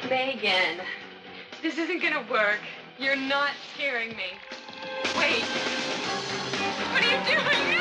Megan, this isn't gonna work. You're not scaring me. Wait. What are you doing?